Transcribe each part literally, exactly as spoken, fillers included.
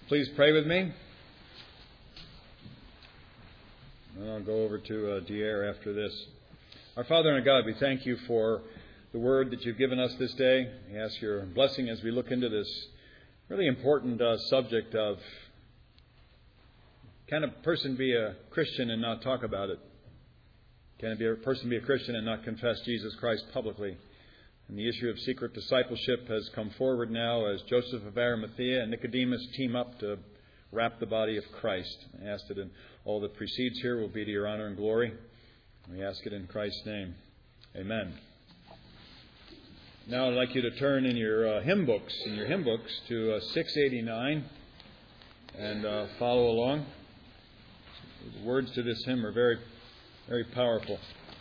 Please pray with me. And I'll go over to uh, Dier after this. Our Father and our God, we thank you for the word that you've given us this day. We ask your blessing as we look into this really important uh, subject of can a person be a Christian and not talk about it? Can a, be a person be a Christian and not confess Jesus Christ publicly? And the issue of secret discipleship has come forward now as Joseph of Arimathea and Nicodemus team up to wrap the body of Christ. I ask that in all that precedes here will be to your honor and glory. We ask it in Christ's name. Amen. Now I'd like you to turn in your uh, hymn books, in your hymn books to uh, six eighty-nine and uh, follow along. The words to this hymn are very, very powerful.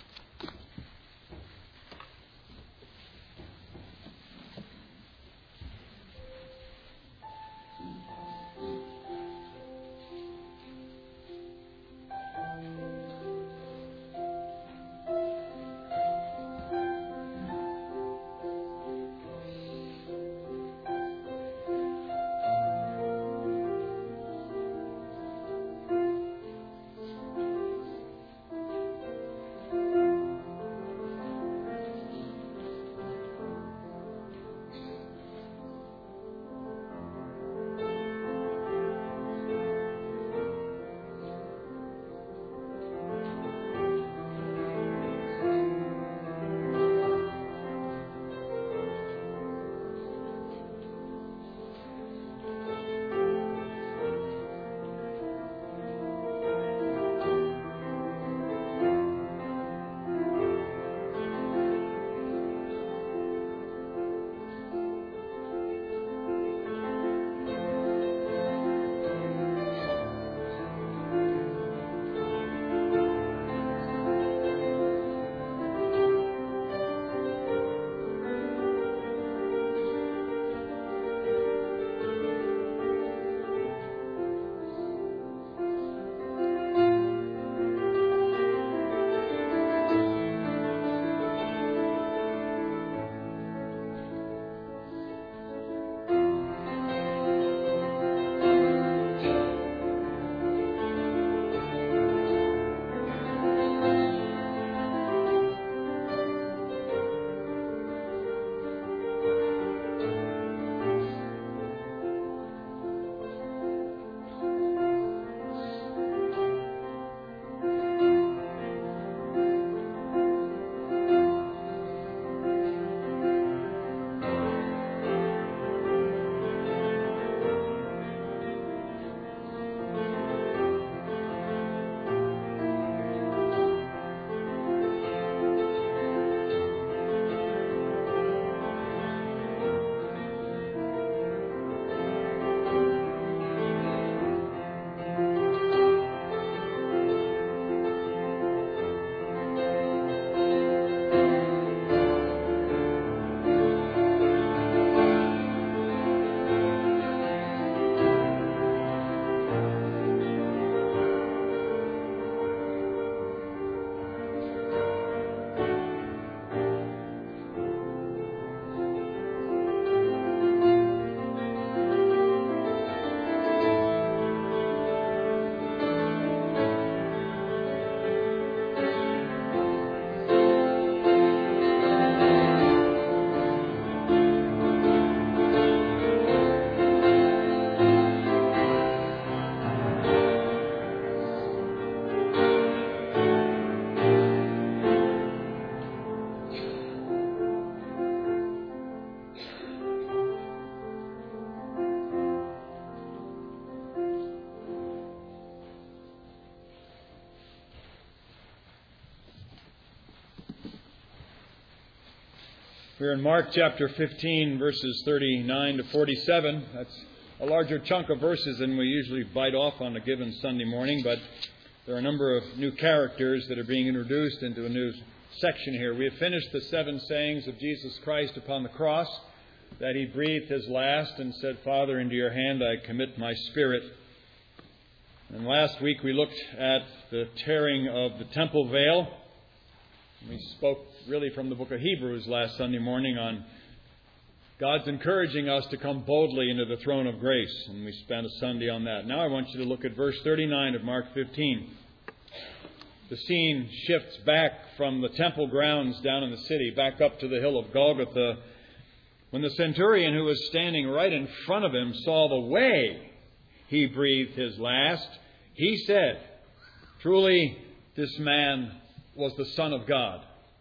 We're in Mark chapter fifteen, verses thirty-nine to forty-seven. That's a larger chunk of verses than we usually bite off on a given Sunday morning, but there are a number of new characters that are being introduced into a new section here. We have finished the seven sayings of Jesus Christ upon the cross, that he breathed his last and said, "Father, into your hand I commit my spirit." And last week we looked at the tearing of the temple veil. We spoke really from the book of Hebrews last Sunday morning on God's encouraging us to come boldly into the throne of grace, and we spent a Sunday on that. Now I want you to look at verse thirty-nine of Mark fifteen. The scene shifts back from the temple grounds down in the city, back up to the hill of Golgotha. When the centurion who was standing right in front of him saw the way he breathed his last, he said, "Truly, this man was the Son of God."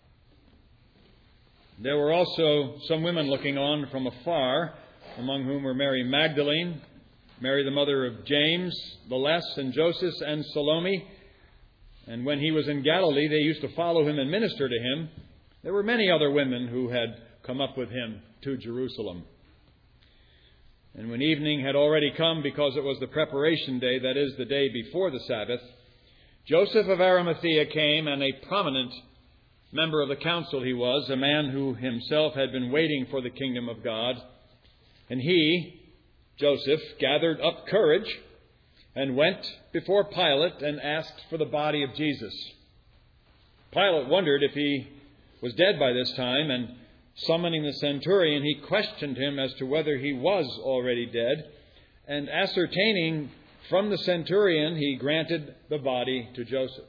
There were also some women looking on from afar, among whom were Mary Magdalene, Mary the mother of James, the Less, and Joseph, and Salome. And when he was in Galilee, they used to follow him and minister to him. There were many other women who had come up with him to Jerusalem. And when evening had already come, because it was the preparation day, that is, the day before the Sabbath, Joseph of Arimathea came, and a prominent member of the council he was, a man who himself had been waiting for the kingdom of God. And he, Joseph, gathered up courage and went before Pilate and asked for the body of Jesus. Pilate wondered if he was dead by this time, and summoning the centurion, he questioned him as to whether he was already dead. And ascertaining from the centurion, he granted the body to Joseph.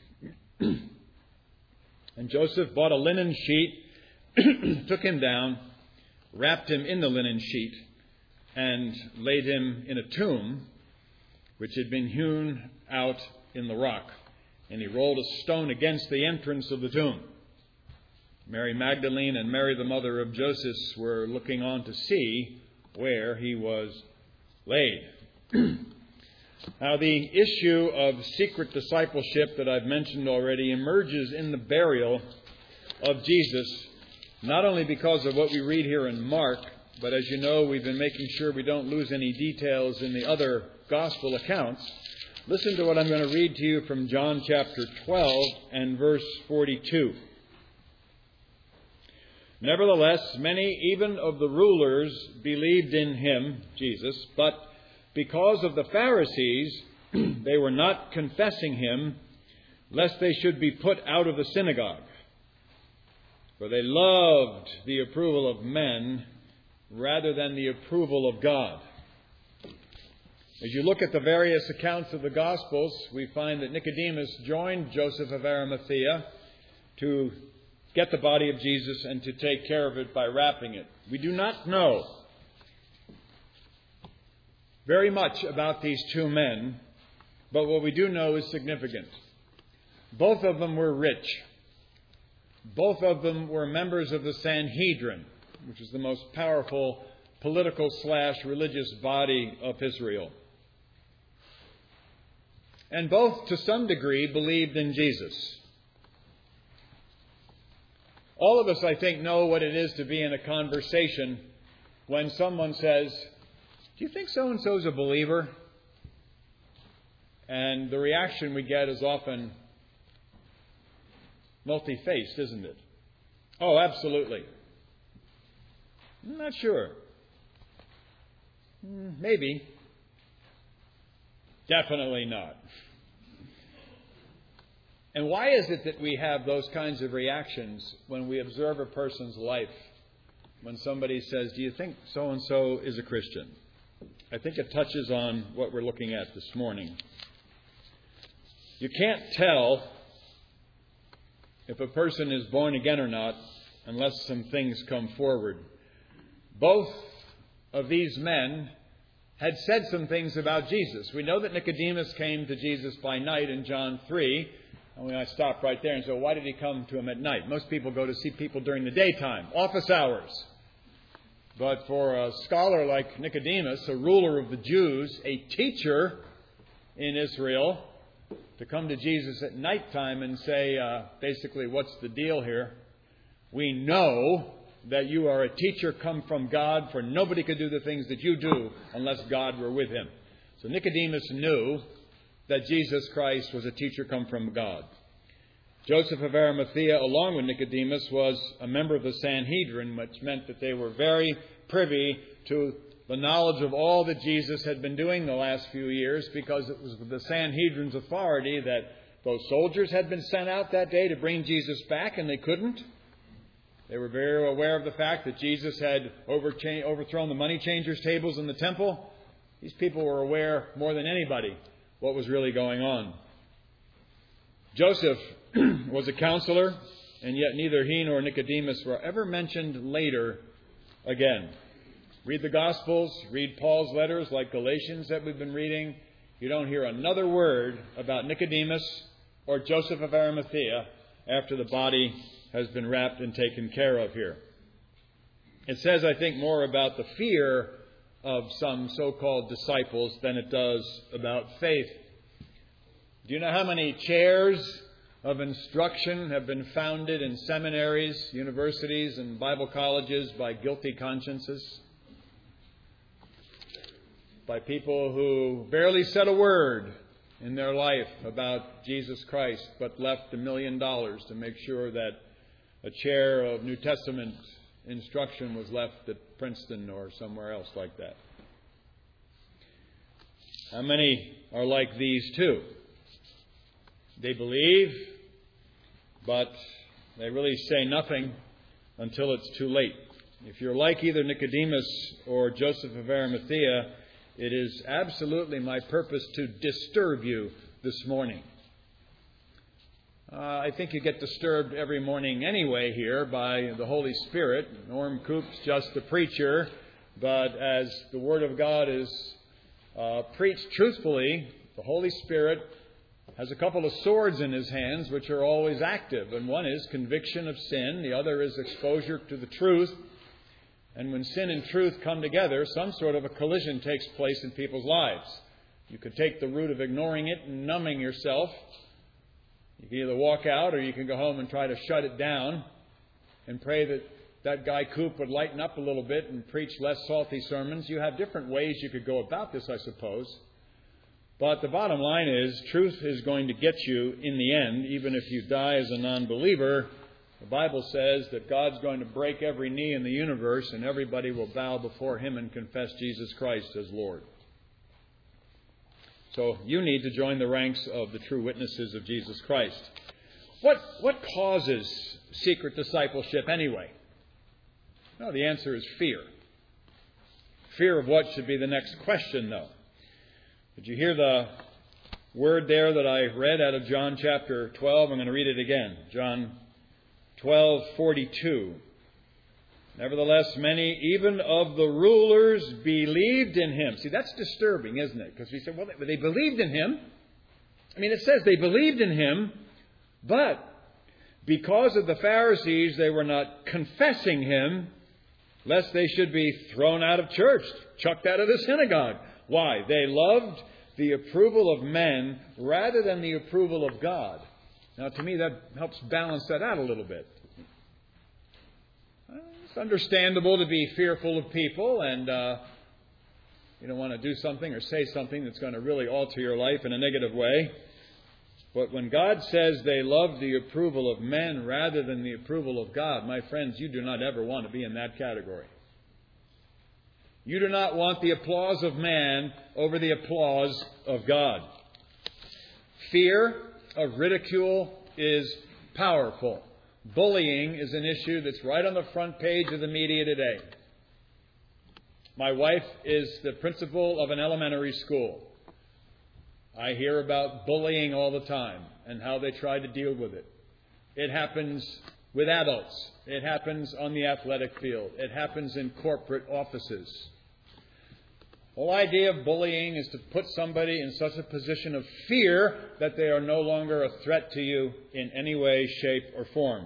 And Joseph bought a linen sheet, took him down, wrapped him in the linen sheet, and laid him in a tomb which had been hewn out in the rock. And he rolled a stone against the entrance of the tomb. Mary Magdalene and Mary the mother of Joseph were looking on to see where he was laid. Now, the issue of secret discipleship that I've mentioned already emerges in the burial of Jesus, not only because of what we read here in Mark, but as you know, we've been making sure we don't lose any details in the other gospel accounts. Listen to what I'm going to read to you from John chapter twelve and verse forty-two. Nevertheless, many even of the rulers believed in him, Jesus, but because of the Pharisees, they were not confessing him, lest they should be put out of the synagogue. For they loved the approval of men rather than the approval of God. As you look at the various accounts of the Gospels, we find that Nicodemus joined Joseph of Arimathea to get the body of Jesus and to take care of it by wrapping it. We do not know very much about these two men, but what we do know is significant. Both of them were rich. Both of them were members of the Sanhedrin, which is the most powerful political slash religious body of Israel. And both, to some degree, believed in Jesus. All of us, I think, know what it is to be in a conversation when someone says, "Do you think so-and-so is a believer?" And the reaction we get is often multi-faced, isn't it? "Oh, absolutely. I'm not sure. Maybe. Definitely not." And why is it that we have those kinds of reactions when we observe a person's life? When somebody says, "Do you think so-and-so is a Christian?" I think it touches on what we're looking at this morning. You can't tell if a person is born again or not unless some things come forward. Both of these men had said some things about Jesus. We know that Nicodemus came to Jesus by night in John three. And we might stop right there and say, why did he come to him at night? Most people go to see people during the daytime, office hours. But for a scholar like Nicodemus, a ruler of the Jews, a teacher in Israel, to come to Jesus at nighttime and say, uh, basically, what's the deal here? We know that you are a teacher come from God, for nobody could do the things that you do unless God were with him. So Nicodemus knew that Jesus Christ was a teacher come from God. Joseph of Arimathea, along with Nicodemus, was a member of the Sanhedrin, which meant that they were very privy to the knowledge of all that Jesus had been doing the last few years, because it was with the Sanhedrin's authority that those soldiers had been sent out that day to bring Jesus back, and they couldn't. They were very aware of the fact that Jesus had overcha- overthrown the money changers' tables in the temple. These people were aware more than anybody what was really going on. Joseph was a counselor, and yet neither he nor Nicodemus were ever mentioned later again. Read the Gospels, read Paul's letters like Galatians that we've been reading. You don't hear another word about Nicodemus or Joseph of Arimathea after the body has been wrapped and taken care of here. It says, I think, more about the fear of some so-called disciples than it does about faith. Do you know how many chairs of instruction have been founded in seminaries, universities, and Bible colleges by guilty consciences? By people who barely said a word in their life about Jesus Christ, but left a million dollars to make sure that a chair of New Testament instruction was left at Princeton or somewhere else like that. How many are like these two? They believe, but they really say nothing until it's too late. If you're like either Nicodemus or Joseph of Arimathea, it is absolutely my purpose to disturb you this morning. Uh, I think you get disturbed every morning anyway here by the Holy Spirit. Norm Coop's just a preacher, but as the Word of God is uh, preached truthfully, the Holy Spirit has a couple of swords in his hands which are always active. And one is conviction of sin. The other is exposure to the truth. And when sin and truth come together, some sort of a collision takes place in people's lives. You could take the route of ignoring it and numbing yourself. You can either walk out or you can go home and try to shut it down and pray that that guy Coop would lighten up a little bit and preach less salty sermons. You have different ways you could go about this, I suppose. But the bottom line is, truth is going to get you in the end, even if you die as a non-believer. The Bible says that God's going to break every knee in the universe and everybody will bow before Him and confess Jesus Christ as Lord. So you need to join the ranks of the true witnesses of Jesus Christ. What, what causes secret discipleship anyway? No, the answer is fear. Fear of what should be the next question, though. Did you hear the word there that I read out of John chapter twelve? I'm going to read it again. John twelve forty-two. Nevertheless, many, even of the rulers, believed in Him. See, that's disturbing, isn't it? Because we say, well, they believed in Him. I mean, it says they believed in Him, but because of the Pharisees, they were not confessing Him, lest they should be thrown out of church, chucked out of the synagogue. Why? They loved the approval of men rather than the approval of God. Now, to me, that helps balance that out a little bit. It's understandable to be fearful of people and uh, you don't want to do something or say something that's going to really alter your life in a negative way. But when God says they love the approval of men rather than the approval of God, my friends, you do not ever want to be in that category. You do not want the applause of man over the applause of God. Fear of ridicule is powerful. Bullying is an issue that's right on the front page of the media today. My wife is the principal of an elementary school. I hear about bullying all the time and how they try to deal with it. It happens with adults. It happens on the athletic field. It happens in corporate offices. The whole idea of bullying is to put somebody in such a position of fear that they are no longer a threat to you in any way, shape, or form.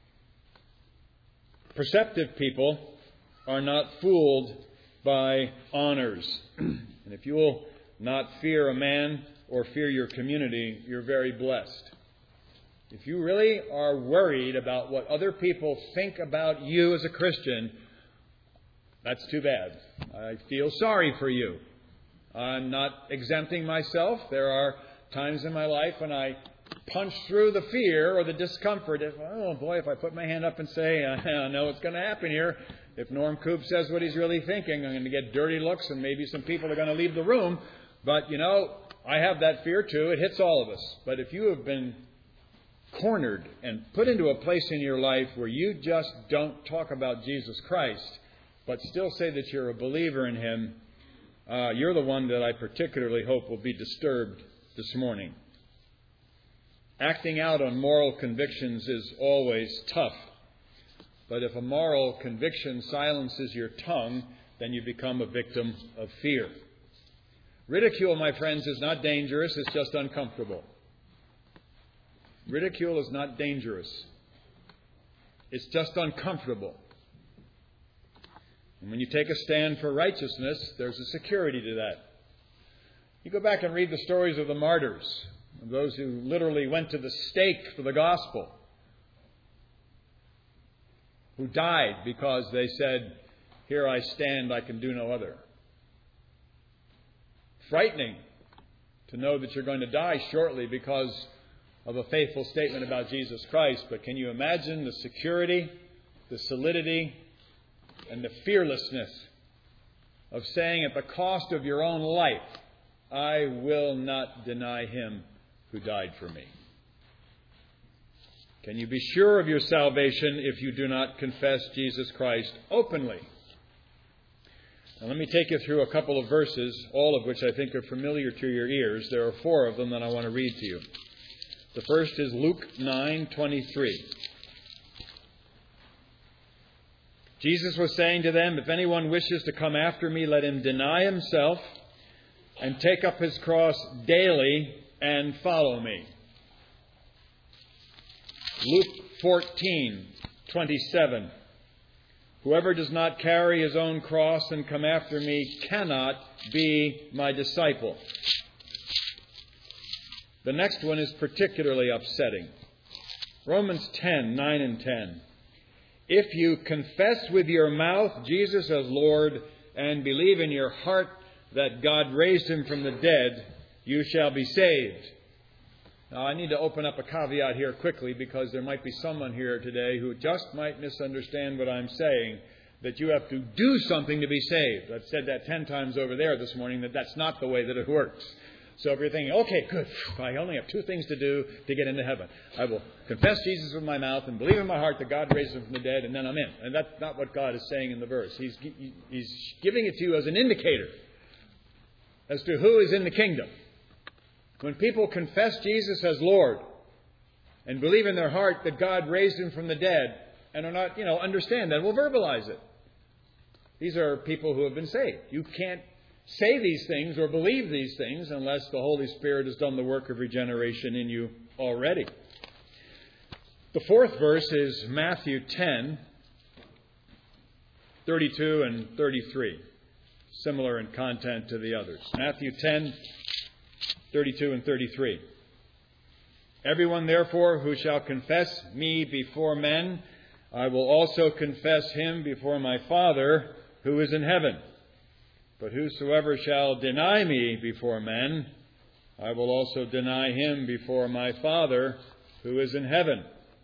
Perceptive people are not fooled by honors. And if you will not fear a man or fear your community, you're very blessed. If you really are worried about what other people think about you as a Christian, that's too bad. I feel sorry for you. I'm not exempting myself. There are times in my life when I punch through the fear or the discomfort. If, oh boy, if I put my hand up and say, I know what's going to happen here. If Norm Coop says what he's really thinking, I'm going to get dirty looks and maybe some people are going to leave the room. But, you know, I have that fear too. It hits all of us. But if you have been cornered and put into a place in your life where you just don't talk about Jesus Christ, but still say that you're a believer in Him, uh, you're the one that I particularly hope will be disturbed this morning. Acting out on moral convictions is always tough. But if a moral conviction silences your tongue, then you become a victim of fear. Ridicule, my friends, is not dangerous. It's just uncomfortable. Ridicule is not dangerous. It's just uncomfortable. And when you take a stand for righteousness, there's a security to that. You go back and read the stories of the martyrs, of those who literally went to the stake for the gospel, who died because they said, "Here I stand, I can do no other." Frightening to know that you're going to die shortly because of a faithful statement about Jesus Christ. But can you imagine the security, the solidity, and the fearlessness of saying at the cost of your own life, "I will not deny Him who died for me"? Can you be sure of your salvation if you do not confess Jesus Christ openly? Now, let me take you through a couple of verses, all of which I think are familiar to your ears. There are four of them that I want to read to you. The first is Luke nine twenty-three. Jesus was saying to them, "If anyone wishes to come after me, let him deny himself and take up his cross daily and follow me." Luke fourteen twenty-seven. "Whoever does not carry his own cross and come after me cannot be my disciple." The next one is particularly upsetting. Romans ten nine and ten. "If you confess with your mouth Jesus as Lord and believe in your heart that God raised Him from the dead, you shall be saved." Now, I need to open up a caveat here quickly because there might be someone here today who just might misunderstand what I'm saying, that you have to do something to be saved. I've said that ten times over there this morning, that that's not the way that it works. So if you're thinking, okay, good, I only have two things to do to get into heaven. I will confess Jesus with my mouth and believe in my heart that God raised Him from the dead, and then I'm in. And that's not what God is saying in the verse. He's, he's giving it to you as an indicator as to who is in the kingdom. When people confess Jesus as Lord and believe in their heart that God raised Him from the dead and are not, you know, understand that, will verbalize it. These are people who have been saved. You can't say these things or believe these things unless the Holy Spirit has done the work of regeneration in you already. The fourth verse is Matthew ten thirty-two and thirty-three. Similar in content to the others. Matthew ten thirty-two and thirty-three. "Everyone, therefore, who shall confess me before men, I will also confess him before my Father who is in heaven. But whosoever shall deny me before men, I will also deny him before my Father who is in heaven."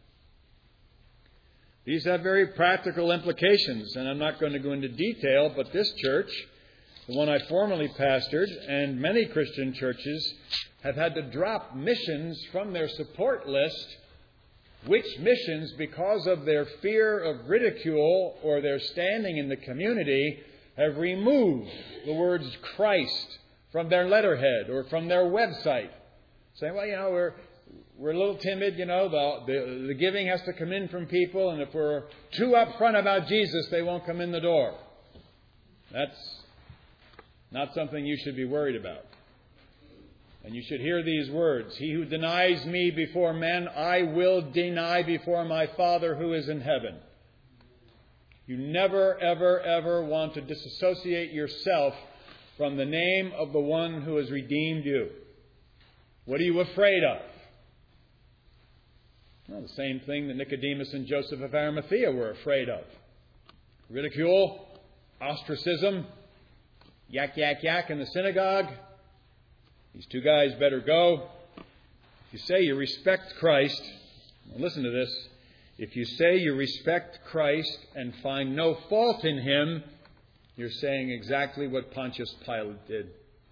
These have very practical implications, and I'm not going to go into detail, but this church, the one I formerly pastored, and many Christian churches have had to drop missions from their support list, which missions, because of their fear of ridicule or their standing in the community, have removed the words Christ from their letterhead or from their website. Saying, well, you know, we're we're a little timid, you know, the, the, the giving has to come in from people, and if we're too upfront about Jesus, they won't come in the door. That's not something you should be worried about. And you should hear these words: "He who denies me before men, I will deny before my Father who is in heaven." You never, ever, ever want to disassociate yourself from the name of the one who has redeemed you. What are you afraid of? Well, the same thing that Nicodemus and Joseph of Arimathea were afraid of. Ridicule, ostracism, yak, yak, yak in the synagogue. These two guys better go. If you say you respect Christ, listen to this. If you say you respect Christ and find no fault in Him, you're saying exactly what Pontius Pilate did.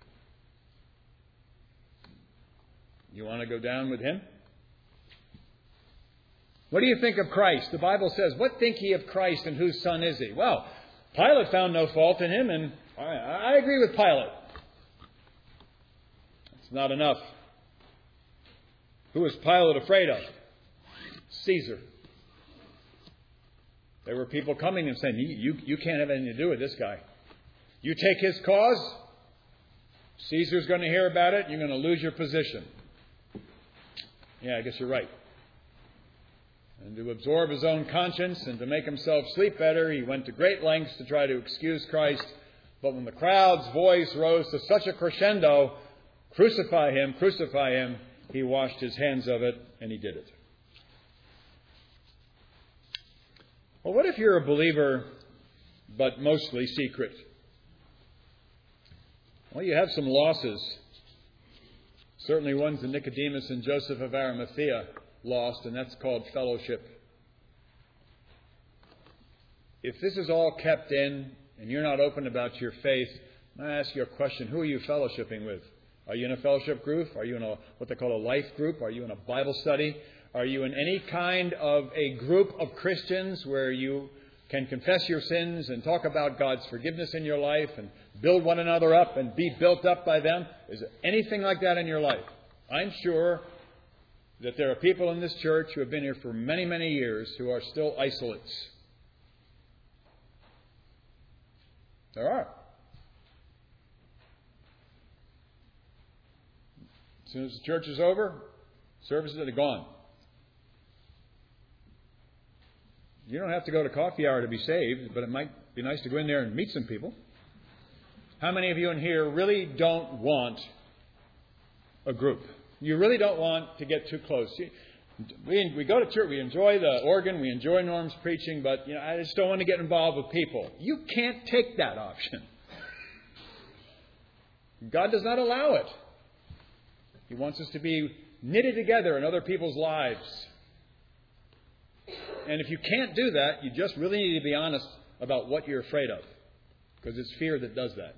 You want to go down with him? What do you think of Christ? The Bible says, what think ye of Christ and whose son is he? Well, Pilate found no fault in him, and I, I agree with Pilate. It's not enough. Who was Pilate afraid of? Caesar. There were people coming and saying, you, you, you can't have anything to do with this guy. You take his cause, Caesar's going to hear about it, you're going to lose your position. Yeah, I guess you're right. And to absorb his own conscience and to make himself sleep better, he went to great lengths to try to excuse Christ. But when the crowd's voice rose to such a crescendo, crucify him, crucify him, he washed his hands of it, and he did it. Well, what if you're a believer, but mostly secret? Well, you have some losses. Certainly ones that Nicodemus and Joseph of Arimathea lost, and that's called fellowship. If this is all kept in, and you're not open about your faith, I ask you a question. Who are you fellowshipping with? Are you in a fellowship group? Are you in a what they call a life group? Are you in a Bible study? Are you in any kind of a group of Christians where you can confess your sins and talk about God's forgiveness in your life and build one another up and be built up by them? Is there anything like that in your life? I'm sure that there are people in this church who have been here for many, many years who are still isolates. There are. As soon as the church is over, services are gone. You don't have to go to coffee hour to be saved, but it might be nice to go in there and meet some people. How many of you in here really don't want a group? You really don't want to get too close. We, we go to church, we enjoy the organ, we enjoy Norm's preaching, but you know, I just don't want to get involved with people. You can't take that option. God does not allow it. He wants us to be knitted together in other people's lives. And if you can't do that, you just really need to be honest about what you're afraid of. Because it's fear that does that.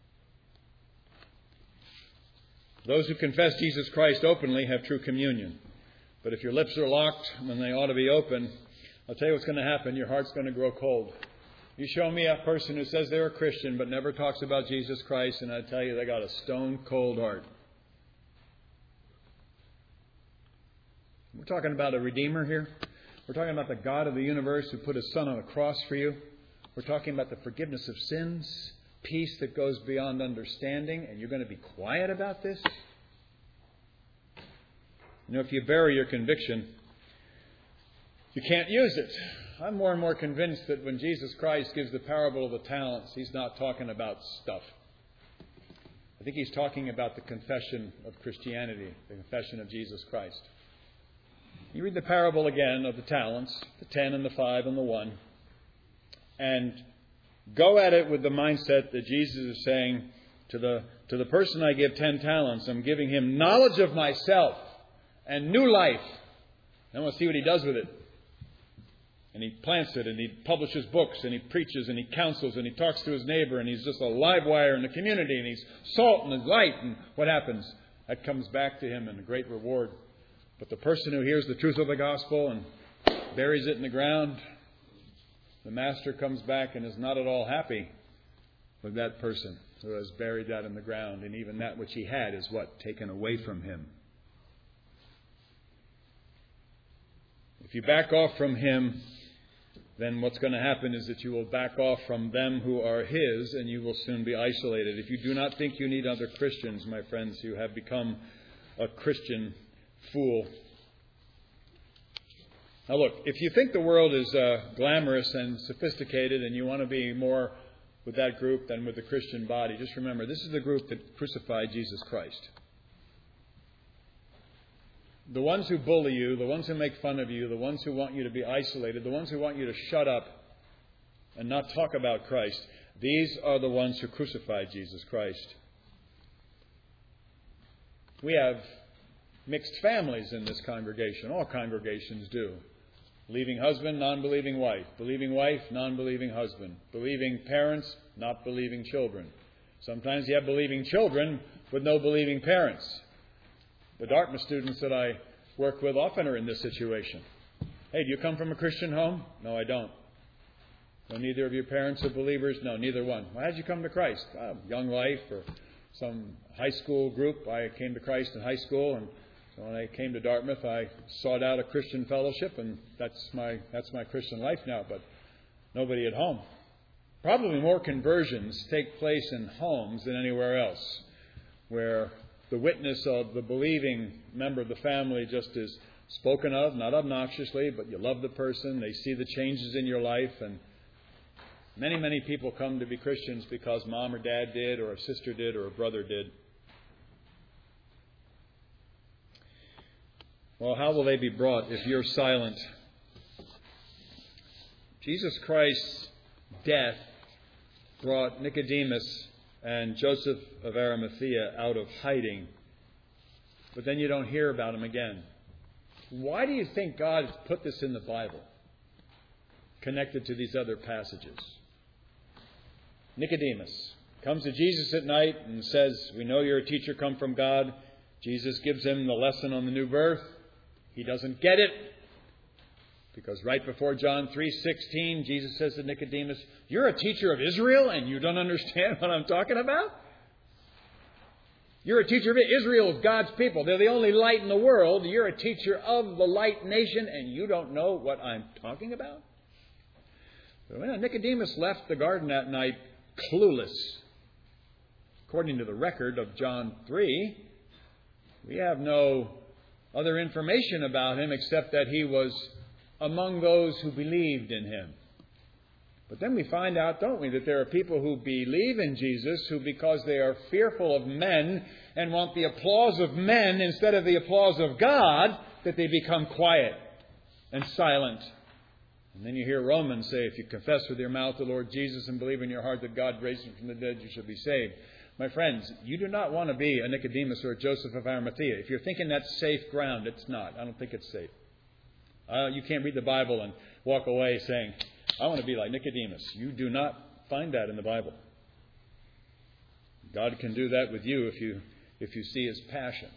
Those who confess Jesus Christ openly have true communion. But if your lips are locked when they ought to be open, I'll tell you what's going to happen. Your heart's going to grow cold. You show me a person who says they're a Christian but never talks about Jesus Christ, and I tell you they got a stone cold heart. We're talking about a Redeemer here. We're talking about the God of the universe who put His Son on a cross for you. We're talking about the forgiveness of sins, peace that goes beyond understanding, and you're going to be quiet about this? You know, if you bury your conviction, you can't use it. I'm more and more convinced that when Jesus Christ gives the parable of the talents, He's not talking about stuff. I think He's talking about the confession of Christianity, the confession of Jesus Christ. You read the parable again of the talents, the ten and the five and the one, and go at it with the mindset that Jesus is saying to the to the person I give ten talents, I'm giving him knowledge of myself and new life. I want to see what he does with it. And he plants it, and he publishes books, and he preaches, and he counsels, and he talks to his neighbor, and he's just a live wire in the community, and he's salt and he's light. And what happens? That comes back to him in a great reward. But the person who hears the truth of the gospel and buries it in the ground, the master comes back and is not at all happy with that person who has buried that in the ground. And even that which he had is what? Taken away from him. If you back off from him, then what's going to happen is that you will back off from them who are his, and you will soon be isolated. If you do not think you need other Christians, my friends, you have become a Christian fool. Now look, if you think the world is uh, glamorous and sophisticated and you want to be more with that group than with the Christian body, just remember, this is the group that crucified Jesus Christ. The ones who bully you, the ones who make fun of you, the ones who want you to be isolated, the ones who want you to shut up and not talk about Christ, these are the ones who crucified Jesus Christ. We have mixed families in this congregation. All congregations do. Believing husband, non-believing wife. Believing wife, non-believing husband. Believing parents, not believing children. Sometimes you have believing children with no believing parents. The Dartmouth students that I work with often are in this situation. Hey, do you come from a Christian home? No, I don't. No, neither of your parents are believers? No, neither one. Well, how did you come to Christ? Uh, young life or some high school group. I came to Christ in high school, and so when I came to Dartmouth, I sought out a Christian fellowship, and that's my that's my Christian life now, but nobody at home. Probably more conversions take place in homes than anywhere else, where the witness of the believing member of the family just is spoken of, not obnoxiously, but you love the person, they see the changes in your life, and many, many people come to be Christians because mom or dad did, or a sister did, or a brother did. Well, how will they be brought if you're silent? Jesus Christ's death brought Nicodemus and Joseph of Arimathea out of hiding. But then you don't hear about him again. Why do you think God has put this in the Bible, connected to these other passages? Nicodemus comes to Jesus at night and says, "We know you're a teacher come from God." Jesus gives him the lesson on the new birth. He doesn't get it, because right before John three sixteen, Jesus says to Nicodemus, "You're a teacher of Israel and you don't understand what I'm talking about? You're a teacher of Israel, of God's people. They're the only light in the world. You're a teacher of the light nation and you don't know what I'm talking about?" So when Nicodemus left the garden that night clueless, according to the record of John three, we have no other information about him except that he was among those who believed in him. But then we find out, don't we, that there are people who believe in Jesus who, because they are fearful of men and want the applause of men instead of the applause of God, that they become quiet and silent. And then you hear Romans say, if you confess with your mouth the Lord Jesus and believe in your heart that God raised him from the dead, you shall be saved. My friends, you do not want to be a Nicodemus or a Joseph of Arimathea. If you're thinking that's safe ground, it's not. I don't think it's safe. Uh, you can't read the Bible and walk away saying, I want to be like Nicodemus. You do not find that in the Bible. God can do that with you if you if you see his passion.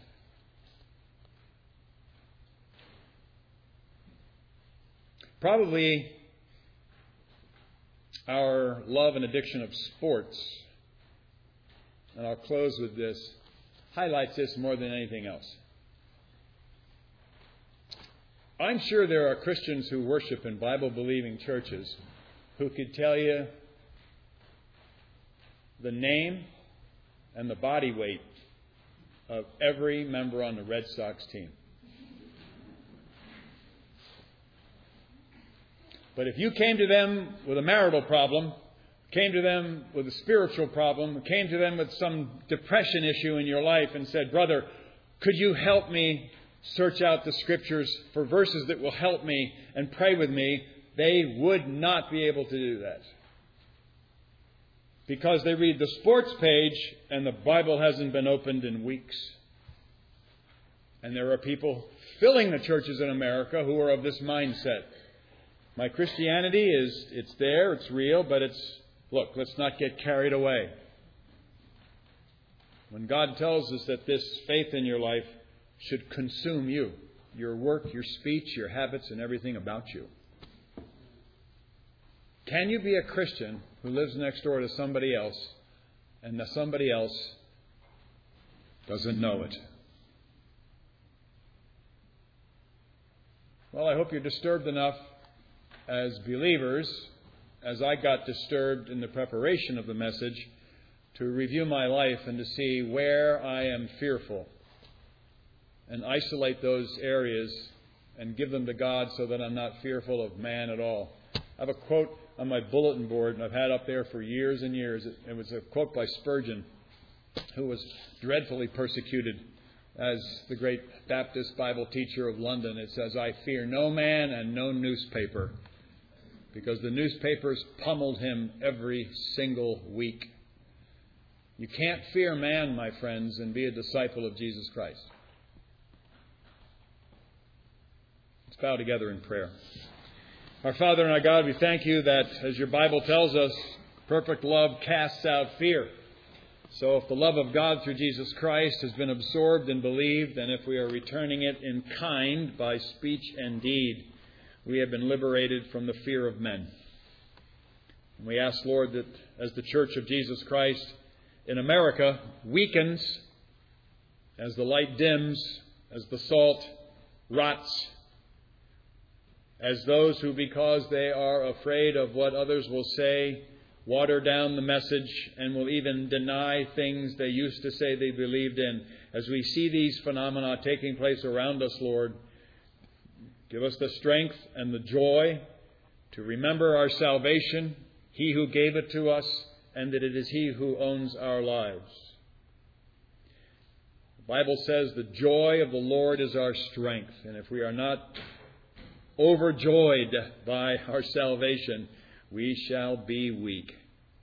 Probably our love and addiction of sports, and I'll close with this, highlights this more than anything else. I'm sure there are Christians who worship in Bible-believing churches who could tell you the name and the body weight of every member on the Red Sox team. But if you came to them with a marital problem, came to them with a spiritual problem, came to them with some depression issue in your life and said, "Brother, could you help me search out the Scriptures for verses that will help me and pray with me," they would not be able to do that. Because they read the sports page and the Bible hasn't been opened in weeks. And there are people filling the churches in America who are of this mindset. My Christianity is, it's there, it's real, but it's, look, let's not get carried away. When God tells us that this faith in your life should consume you, your work, your speech, your habits, and everything about you. Can you be a Christian who lives next door to somebody else and that somebody else doesn't know it? Well, I hope you're disturbed enough as believers, as I got disturbed in the preparation of the message, to review my life and to see where I am fearful and isolate those areas and give them to God so that I'm not fearful of man at all. I have a quote on my bulletin board, and I've had up there for years and years. It was a quote by Spurgeon, who was dreadfully persecuted as the great Baptist Bible teacher of London. It says, "I fear no man and no newspaper," because the newspapers pummeled him every single week. You can't fear man, my friends, and be a disciple of Jesus Christ. Let's bow together in prayer. Our Father and our God, we thank you that, as your Bible tells us, perfect love casts out fear. So if the love of God through Jesus Christ has been absorbed and believed, and if we are returning it in kind by speech and deed, we have been liberated from the fear of men. And we ask, Lord, that as the Church of Jesus Christ in America weakens, as the light dims, as the salt rots, as those who, because they are afraid of what others will say, water down the message and will even deny things they used to say they believed in. As we see these phenomena taking place around us, Lord, give us the strength and the joy to remember our salvation, He who gave it to us, and that it is He who owns our lives. The Bible says the joy of the Lord is our strength, and if we are not overjoyed by our salvation, we shall be weak.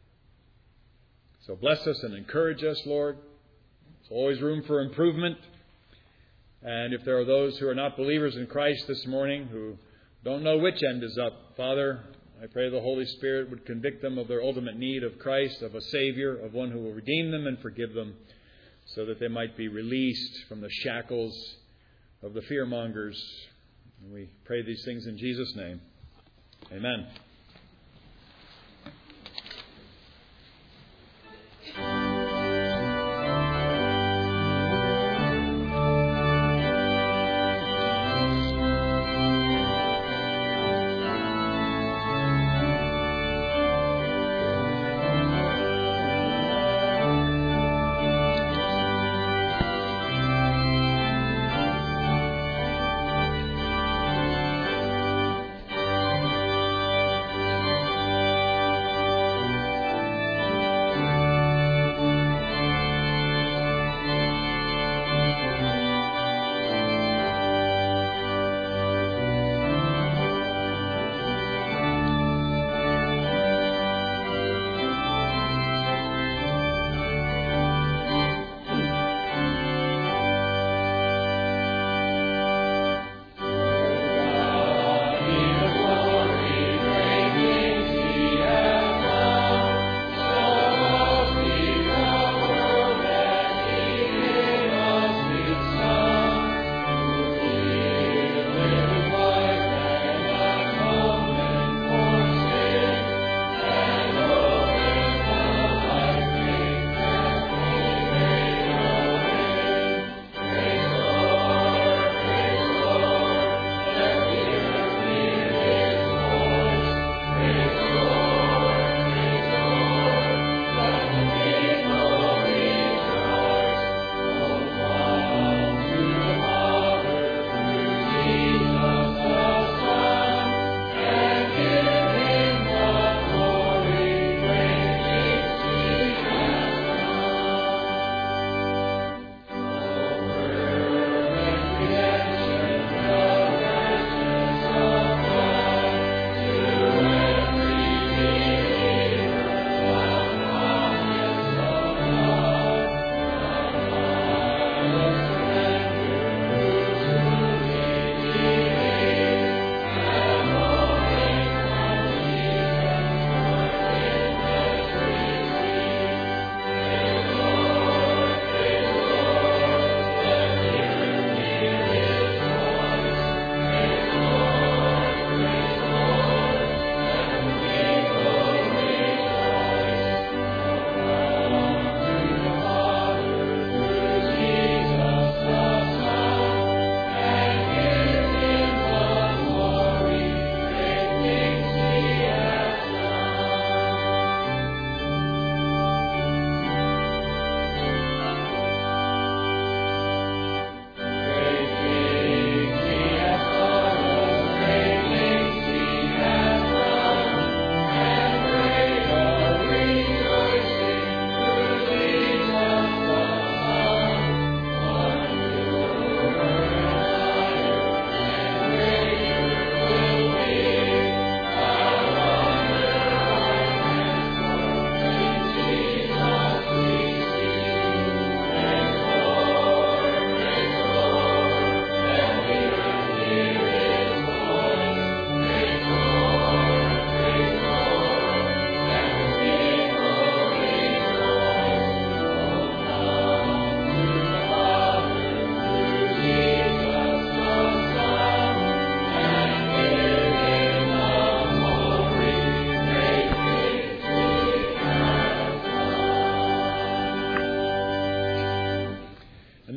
So bless us and encourage us, Lord. There's always room for improvement. And if there are those who are not believers in Christ this morning, who don't know which end is up, Father, I pray the Holy Spirit would convict them of their ultimate need of Christ, of a Savior, of one who will redeem them and forgive them, so that they might be released from the shackles of the fearmongers. And we pray these things in Jesus' name. Amen.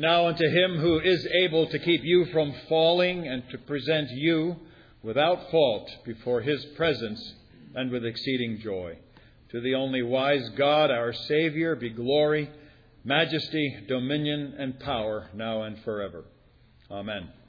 now unto him who is able to keep you from falling and to present you without fault before his presence and with exceeding joy. To the only wise God, our Savior, be glory, majesty, dominion, and power, now and forever. Amen.